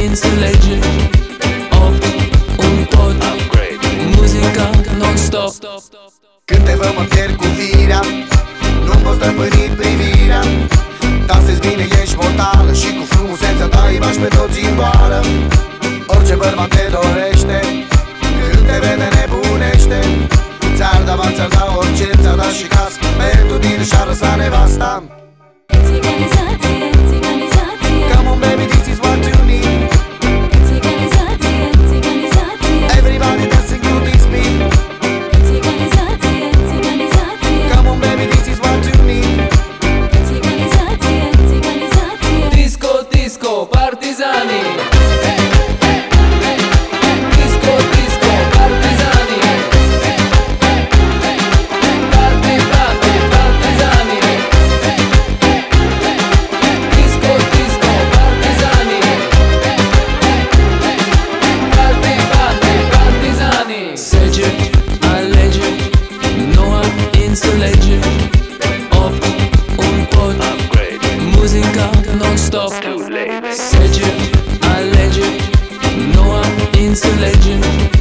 înțelege. 8, un pod, muzica non-stop. Când te văd mă pierd cu firea, nu pot stăpâni privirea. Dansezi bine, ești mortală și cu frumusețea ta îi bași pe toți în goală. Orice bărbat te dorește, când te vede nebunește. Ți-ar da bani, ți-ar da orice, ți-ar da și cască, pentru tine și-ar lăsa nevasta. Țiganizație, țiganizație. Come on baby, this is what you need. Țiganizație, țiganizație. Everybody dancing to this beat. Țiganizație, țiganizație. Come on baby, this is what you need. Țiganizație, țiganizație. Disco, disco, partizani. Disco, disco, partizani. Party, party, partizani. Disco, disco, partizani. Party, party, partizani. Sege, alege, noua înțelege. 8, un pod, muzica non-stop. Sege, alege, noua înțelege.